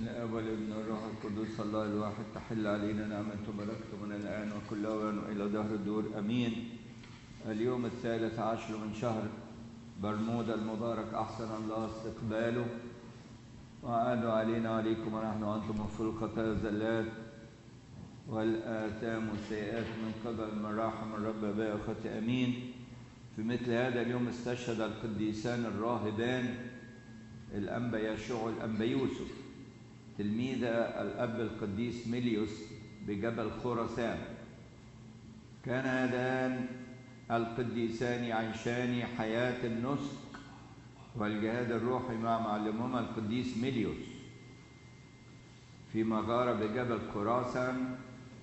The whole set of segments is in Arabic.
الاب والابن والروح القدس الله الواحد تحل علينا نعمته وبركته من الان وكل اوان والى دهر الدور امين. اليوم 13 من شهر برمودا المبارك احسن الله استقباله وعادوا علينا وعليكم ونحن وانتم مغفور الخطايا والزلات والاثام والسيئات من قبل المراحم الرب ابائي واخوتي امين. في مثل هذا اليوم استشهد القديسان الراهبان الانبا يشوع والانبا يوسف تلميذ الأب القديس ميليوس بجبل خراسان. كان هذان القديسان يعيشان حياة النسك والجهاد الروحي مع معلمهما القديس ميليوس في مغارة بجبل خراسان.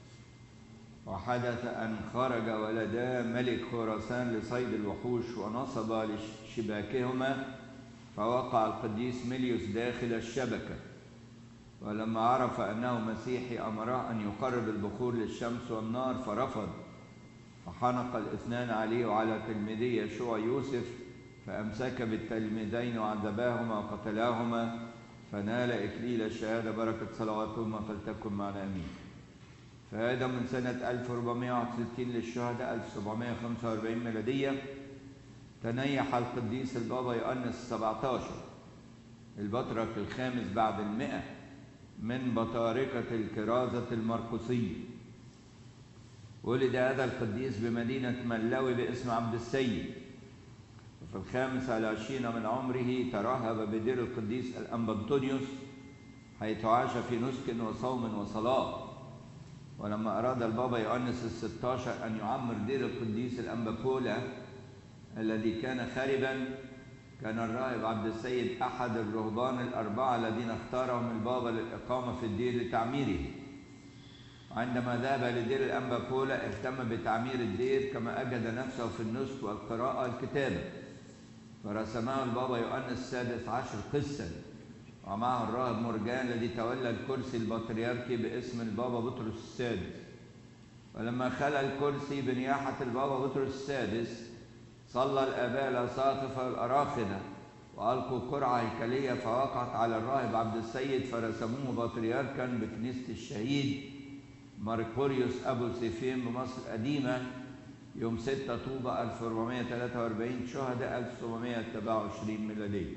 وحدث أن خرج ولدا ملك خراسان لصيد الوحوش ونصب لشباكهما، فوقع القديس ميليوس داخل الشبكة، ولما عرف أنه مسيحي أمره أن يقرب البخور للشمس والنار فرفض، فحنق الاثنان عليه وعلى تلميذي يشوع يوسف، فأمسك بالتلميذين وعذباهما وقتلاهما، فنال إكليل الشهادة. بركة صلواتهما فلتكن معنا آمين. فهذا من سنة 1461 للشهداء 1745 ميلادية تنيح القديس البابا يؤنس 17 البطرك الخامس بعد 100 من بطاركة الكرازة المرقسية. ولد هذا القديس بمدينة ملوي باسم عبد السيد، وفي 25 من عمره ترهب بدير القديس الأنبا أنطونيوس، حيث عاش في نسك وصوم وصلاة. ولما أراد البابا يؤنس 16 أن يعمر دير القديس الأنبا بولا الذي كان خاربا، كان الراهب عبد السيد أحد الرهبان الأربعة الذين اختارهم البابا للإقامة في الدير لتعميره. عندما ذهب لدير الأنبا بولا اهتم بتعمير الدير، كما أجد نفسه في النسك والقراءة والكتابة، فرسمه البابا يؤنس 16 قسا، ومعه الراهب مرجان الذي تولى الكرسي البطريركي باسم البابا بطرس السادس. ولما خلى الكرسي بنياحة البابا بطرس السادس، صلى الآباء الأساقفة والأراخنة وألقوا قرعة هيكلية فوقعت على الراهب عبد السيد، فرسموه بطريركا بكنيسة الشهيد ماركوريوس أبو سيفين بمصر القديمة يوم 6 طوبة 1443 شهداء 1727 ميلادية.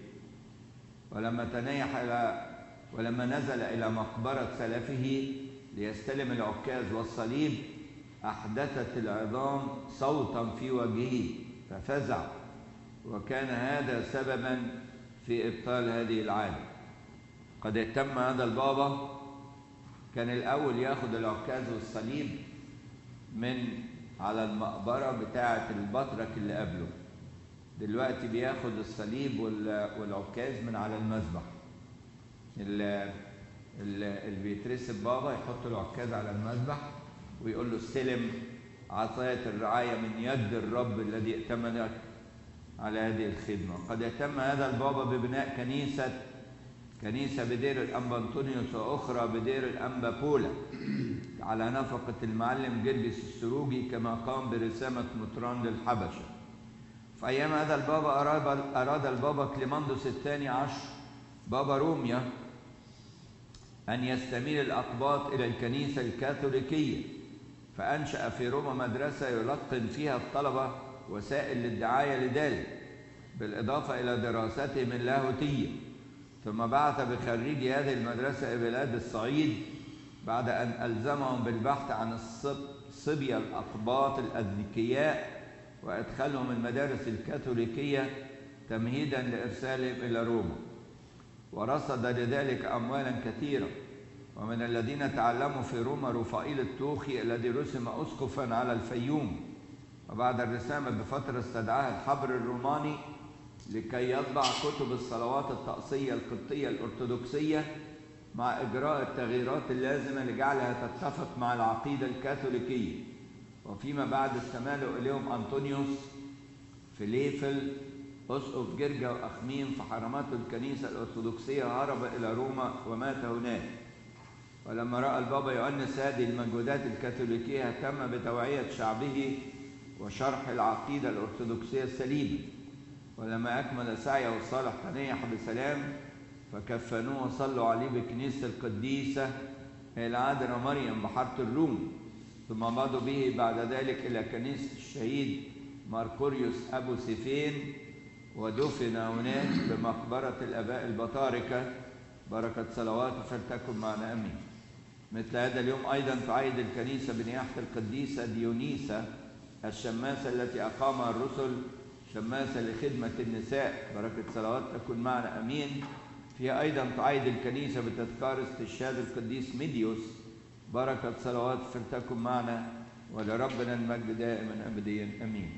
ولما نزل إلى مقبرة سلفه ليستلم العكاز والصليب، أحدثت العظام صوتا في وجهه ففزع، وكان هذا سببا في إبطال هذه العادة. قد اهتم هذا البابا، كان الأول ياخد العكاز والصليب من على المقبرة بتاعة البطرك اللي قبله، دلوقتي بياخد الصليب والعكاز من على المذبح. اللي بيترسم بابا يحط العكاز على المذبح ويقول له استلم عطايا الرعاية من يد الرب الذي ائتمنك على هذه الخدمة. قد اهتم هذا البابا ببناء كنيسة بدير الأنبا أنطونيوس وأخرى بدير الأنبا بولا على نفقة المعلم جرجس السروجي، كما قام برسامة مطران للحبشة. في أيام هذا البابا أراد البابا كليماندوس الثاني عشر بابا روميا أن يستميل الأقباط إلى الكنيسة الكاثوليكية، فأنشأ في روما مدرسة يلقن فيها الطلبة وسائل للدعاية لذلك، بالإضافة إلى دراساتهم اللاهوتية. ثم بعث بخريجي هذه المدرسة إلى بلاد الصعيد بعد أن ألزمهم بالبحث عن الصبية الأقباط الأذكياء وإدخالهم المدارس الكاثوليكية تمهيداً لإرسالهم إلى روما. ورصد لذلك أموالاً كثيرة، ومن الذين تعلموا في روما رفائيل الطوخي الذي رسم أسقفاً على الفيوم، وبعد الرسامة بفترة استدعاه الحبر الروماني لكي يطبع كتب الصلوات الطقسية القبطية الأرثوذكسية مع إجراء التغييرات اللازمة لجعلها تتفق مع العقيدة الكاثوليكية. وفيما بعد استماله إليهم أنطونيوس فيليفل أسقف جرجا وأخميم، فحرمته الكنيسة الأرثوذكسية هرب إلى روما ومات هناك. ولما رأى البابا يؤنس هذه المجهودات الكاثوليكية اهتم بتوعية شعبه وشرح العقيدة الأرثوذكسية السليمة. ولما أكمل سعيه الصالح تنيح بسلام، فكفنوه وصلوا عليه بكنيسة القديسة العذراء مريم بحارة الروم. ثم مضوا به بعد ذلك إلى كنيسة الشهيد ماركوريوس أبو سيفين، ودفن هناك بمقبرة الآباء البطاركة. بركة صلواته فلتكن معنا آمين. مثل هذا اليوم أيضا تعيد الكنيسة بنياحة القديسة ديونيسا الشماسة التي أقامها الرسل، شماسة لخدمة النساء. بركة صلوات تكن معنا أمين. فيها أيضا تعيد الكنيسة بتذكار استشهاد القديس ميديوس. بركة صلوات فلتكن معنا، ولربنا المجد دائما أبديا أمين.